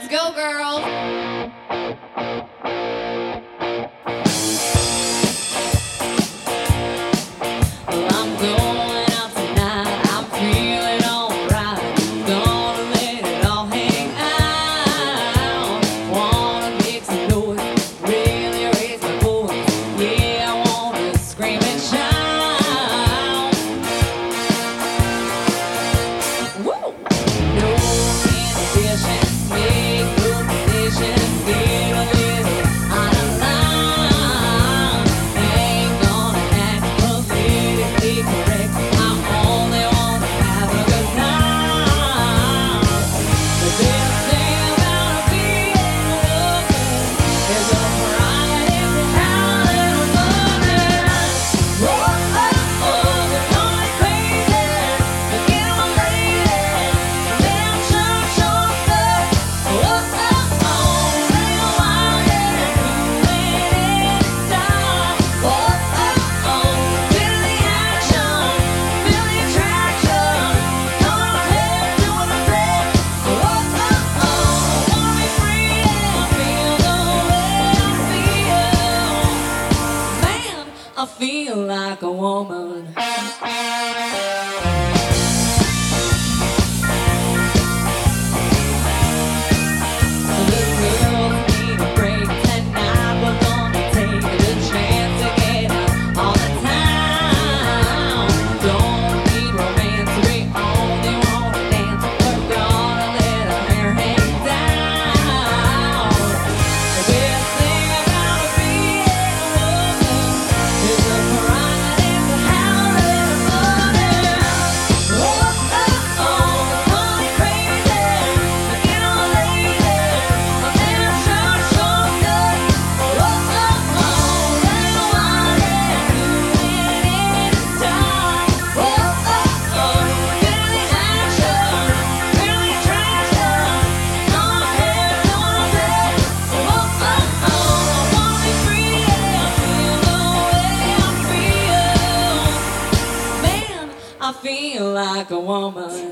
Let's go, girl. Well, I'm going out tonight. I'm feeling alright. Gonna let it all hang out. Wanna make some noise, really raise my voice. Yeah, I wanna scream and shout. Woo! No inhibition, make no condition, get a little out of line. Ain't gonna act politically correct. I only wanna have a good time. The best thing about being a lover is a variety of talent and money. Whoa, oh, oh, they're going crazy. They're getting lady. Damn sure skirt. Whoa, oh, oh, they go wild and doing it style. Whoa, oh, oh, feel the action, feel the attraction. Come on ahead, doing the thing. Whoa, oh, oh, wanna be free and feel the way I feel. Man, I feel like a woman. The girls need a break tonight. We're gonna take a chance to get out all the time. Don't need romance, we only wanna dance. We're gonna let our hair hang down. The best thing about being a woman is a variety of how little money. Oh, oh, oh, call me crazy. Get on lady. A damn sure skirt. Oh, oh, oh, they go wild and doing it style. Oh, oh, oh, feel the action, feel the attraction. Come ahead, doing the thing. Oh, oh, oh, I wanna be free and feel the way I feel. Man, I feel like a woman.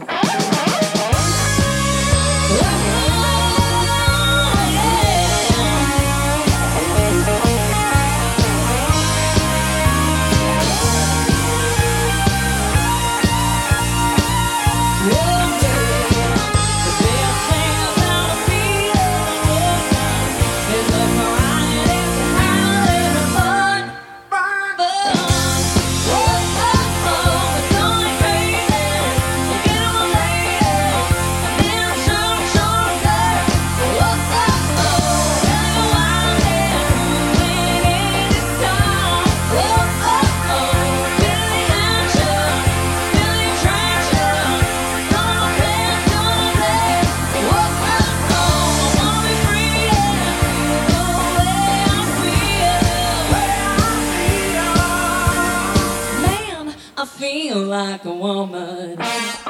I feel like a woman.